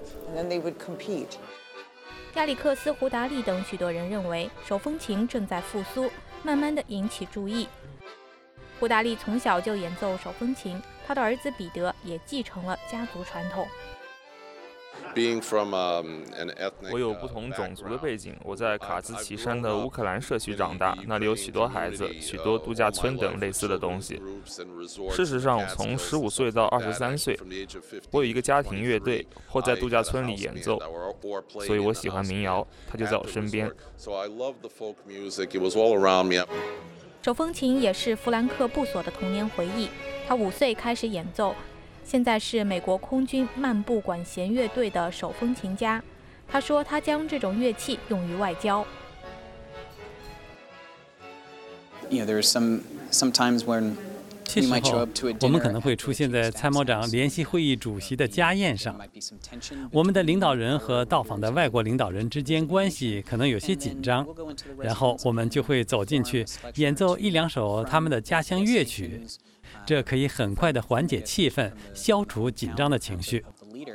亚历克斯·胡达利等许多人认为，手风琴正在复苏，慢慢地引起注意。胡达利从小就演奏手风琴，他的儿子彼得也继承了家族传统。 我有不同种族的背景，我在卡兹奇山的乌克兰社区长大，那里有许多孩子、许多度假村等类似的东西。事实上，从15岁到23岁，我有一个家庭乐队，或在度假村里演奏，所以我喜欢民谣，它就在我身边。 手风琴也是弗兰克·布索的童年回忆。他5岁开始演奏，现在是美国空军漫步管弦乐队的手风琴家。他说，他将这种乐器用于外交。 其实我们可能会出现在参谋长联席会议主席的家宴上，我们的领导人和到访的外国领导人之间关系可能有些紧张，然后我们就会走进去演奏1、2首他们的家乡乐曲，这可以很快地缓解气氛，消除紧张的情绪。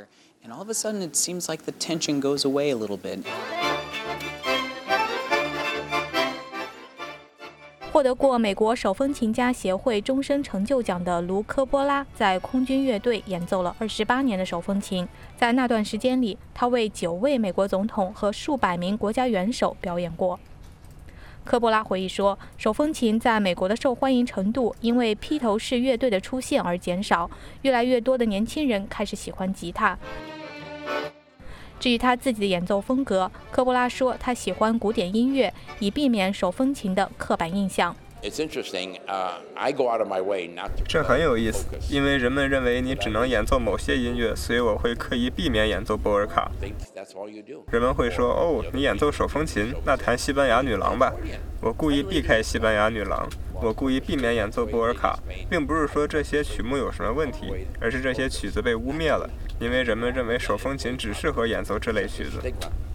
获得过美国手风琴家协会终身成就奖的卢科波拉在空军乐队演奏了28年的手风琴。在那段时间里，他为9位美国总统和数百名国家元首表演过。科波拉回忆说，手风琴在美国的受欢迎程度因为披头士乐队的出现而减少，越来越多的年轻人开始喜欢吉他。至于他自己的演奏风格，科波拉说他喜欢古典音乐，以避免手风琴的刻板印象。 这很有意思，因为人们认为你只能演奏某些音乐，所以我会刻意避免演奏波尔卡。人们会说：“哦，你演奏手风琴，那弹西班牙女郎吧。”我故意避开西班牙女郎，我故意避免演奏波尔卡，并不是说这些曲目有什么问题，而是这些曲子被污蔑了，因为人们认为手风琴只适合演奏这类曲子。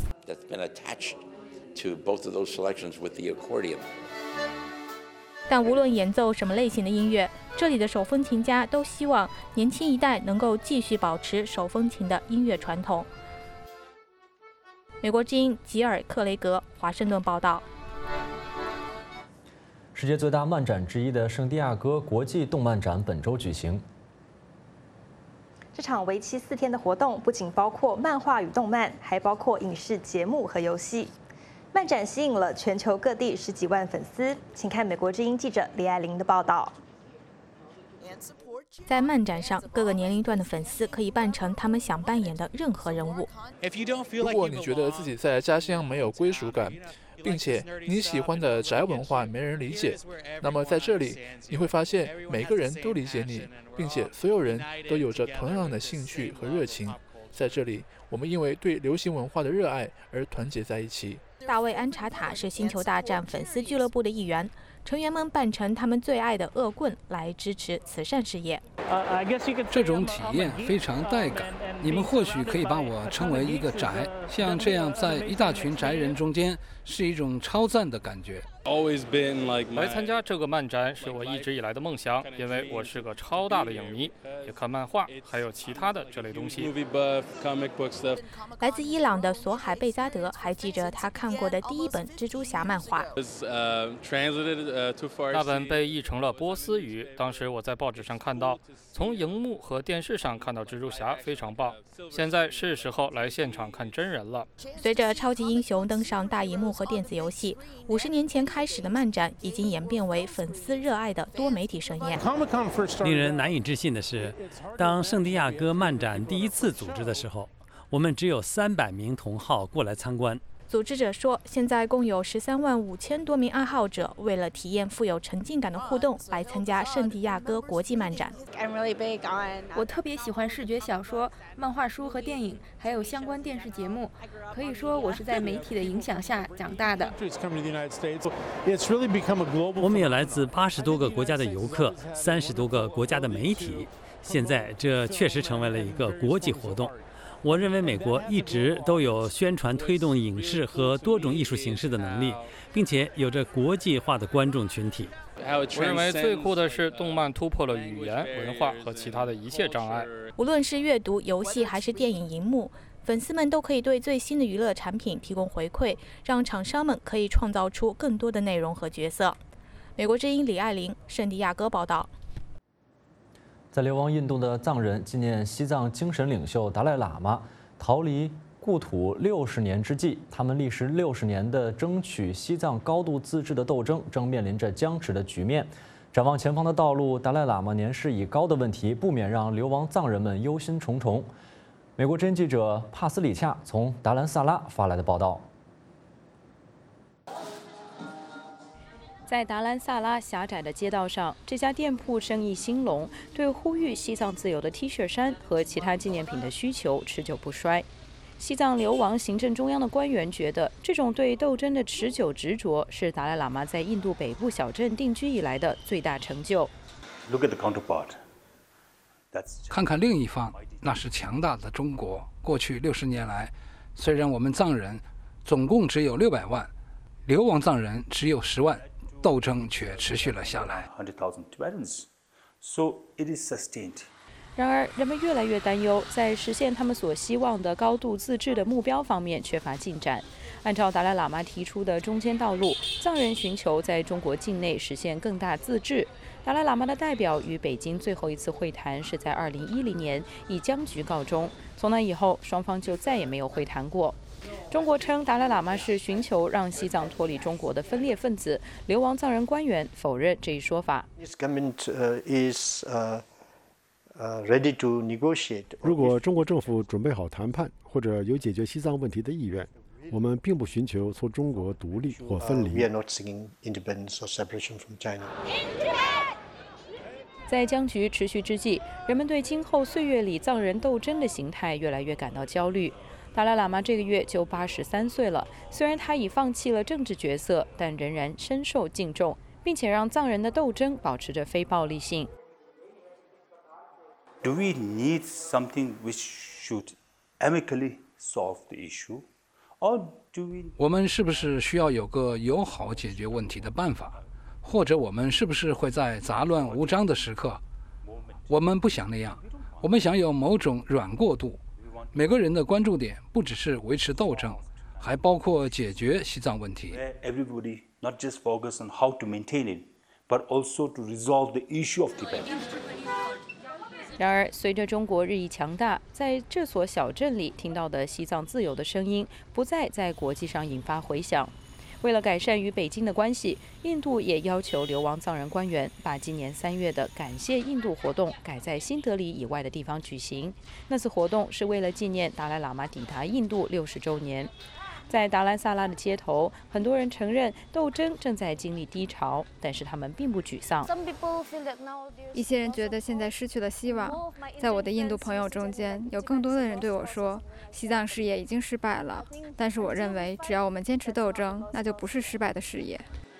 但无论演奏什么类型的音乐，这里的手风琴家都希望年轻一代能够继续保持手风琴的音乐传统。美国之音吉尔·克雷格，华盛顿报道。 世界最大漫展之一的圣地亚哥国际动漫展本周举行。 这场为期4天的活动不仅包括漫画与动漫，还包括影视节目和游戏。漫展吸引了全球各地10几万粉丝，请看美国之音记者李爱玲的报道。 在漫展上，各个年龄段的粉丝可以扮成他们想扮演的任何人物。 如果你觉得自己在家乡没有归属感，并且你喜欢的宅文化没人理解，那么在这里你会发现每个人都理解你，并且所有人都有着同样的兴趣和热情。在这里，我们因为对流行文化的热爱而团结在一起。 大卫·安查塔是星球大战粉丝俱乐部的一员，成员们扮成他们最爱的恶棍来支持慈善事业。 这种体验非常带感。你们或许可以把我称为一个宅，像这样在一大群宅人中间是一种超赞的感觉。 来参加这个漫展是我一直以来的梦想，因为我是个超大的影迷，也看漫画，还有其他的这类东西。 来自伊朗的索海贝扎德还记着他看过的第一本蜘蛛侠漫画。 那本被译成了波斯语，当时我在报纸上看到，从荧幕和电视上看到蜘蛛侠非常棒。现在是时候来现场看真人了。 随着超级英雄登上大荧幕和电子游戏，50年前开始的漫展已经演变为粉丝热爱的多媒体盛宴。 令人难以置信的是，当圣地亚哥漫展第一次组织的时候，我们只有300名同好过来参观。 组织者说，现在共有13万5千多名爱好者为了体验富有沉浸感的互动来参加圣地亚哥国际漫展。 我特别喜欢视觉小说、漫画书和电影，还有相关电视节目。可以说，我是在媒体的影响下长大的。 我们有来自80多个国家的游客，30多个国家的媒体。现在这确实成为了一个国际活动。我认为美国一直都有宣传推动影视和多种艺术形式的能力，并且有着国际化的观众群体。 我认为最酷的是动漫突破了语言、文化和其他的一切障碍。 无论是阅读、游戏还是电影荧幕，粉丝们都可以对最新的娱乐产品提供回馈，让厂商们可以创造出更多的内容和角色。美国之音李爱玲，圣地亚哥报道。在流亡印度的藏人纪念西藏精神领袖达赖喇嘛， 逃离故土60年之际，他们历时60年的争取西藏高度自治的斗争正面临着僵持的局面。展望前方的道路，达赖喇嘛年事已高的问题不免让流亡藏人们忧心忡忡。美国之音记者帕斯里恰从达兰萨拉发来的报道。 在达兰萨拉狭窄的街道上，这家店铺生意兴隆，对呼吁西藏自由的 T 恤衫和其他纪念品的需求持久不衰。西藏流亡行政中央的官员觉得，这种对斗争的持久执着是达赖喇嘛在印度北部小镇定居以来的最大成就。 看看另一方，那是强大的中国。过去60年来，虽然我们藏人总共只有600万，流亡藏人只有10万，斗争却持续了下来。 然而，人们越来越担忧，在实现他们所希望的高度自治的目标方面缺乏进展。按照达赖喇嘛提出的中间道路，藏人寻求在中国境内实现更大自治。达赖喇嘛的代表与北京最后一次会谈是在2010年，以僵局告终。从那以后，双方就再也没有会谈过。中国称达赖喇嘛是寻求让西藏脱离中国的分裂分子，流亡藏人官员否认这一说法。 如果中国政府准备好谈判，或者有解决西藏问题的意愿，我们并不寻求从中国独立或分离。 在僵局持续之际，人们对今后岁月里藏人斗争的形态越来越感到焦虑。达赖喇嘛这个月就83岁了，虽然他已放弃了政治角色，但仍然深受敬重，并且让藏人的斗争保持着非暴力性。 Do we need something which should amicably solve the issue, or do we? 我们是不是需要有个友好解决问题的办法？或者我们是不是会在杂乱无章的时刻？我们不想那样，我们想有某种软过渡。每个人的关注点不只是维持斗争，还包括解决西藏问题。 Everybody not just focus on how to maintain it, but also to resolve the issue of Tibet. 然而，随着中国日益强大，在这所小镇里听到的西藏自由的声音，不再在国际上引发回响。为了改善与北京的关系，印度也要求流亡藏人官员把今年3月的感谢印度活动改在新德里以外的地方举行。那次活动是为了纪念达赖喇嘛抵达印度60周年。在达兰萨拉的街头，很多人承认斗争正在经历低潮，但是他们并不沮丧。 一些人觉得现在失去了希望。在我的印度朋友中间，有更多的人对我说，西藏事业已经失败了。但是我认为，只要我们坚持斗争，那就不是失败的事业。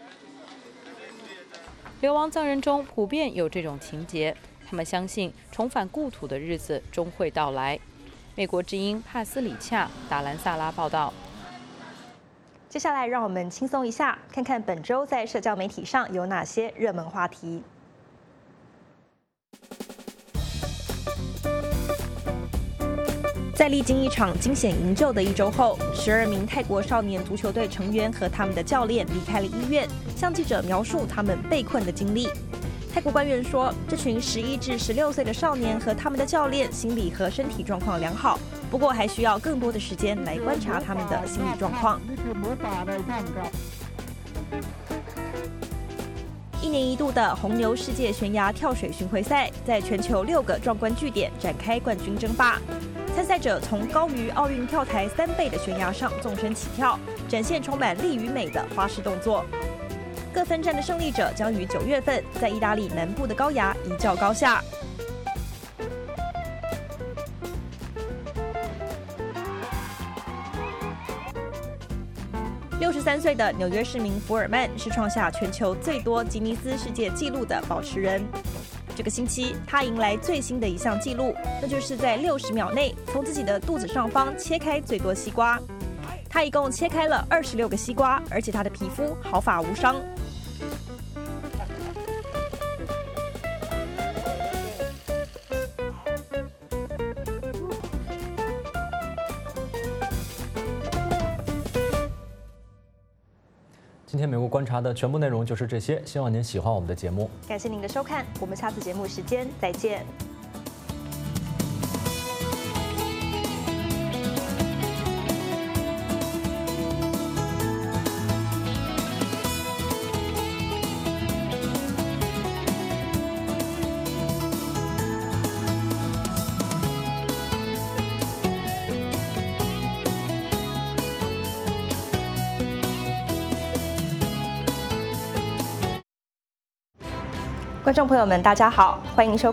流亡藏人中普遍有这种情节，他们相信重返故土的日子终会到来。美国之音帕斯里恰达兰萨拉报道。 接下来，让我们轻松一下，看看本周在社交媒体上有哪些热门话题。在历经一场惊险营救的1周后，12名泰国少年足球队成员和他们的教练离开了医院，向记者描述他们被困的经历。泰国官员说，这群11至16岁的少年和他们的教练心理和身体状况良好，不过还需要更多的时间来观察他们的心理状况。1年1度的红牛世界悬崖跳水巡回赛，在全球6个壮观据点展开冠军争霸。参赛者从高于奥运跳台3倍的悬崖上纵身起跳，展现充满力与美的花式动作。各分站的胜利者将于9月份在意大利南部的高崖一较高下。63岁的纽约市民福尔曼是创下全球最多吉尼斯世界纪录的保持人。这个星期，他迎来最新的一项纪录，那就是在60秒内从自己的肚子上方切开最多西瓜。他一共切开了26个西瓜，而且他的皮肤毫发无伤。 今天美国观察的全部内容就是这些，希望您喜欢我们的节目。 感谢您的收看，我们下次节目时间再见。 观众朋友们，大家好，欢迎收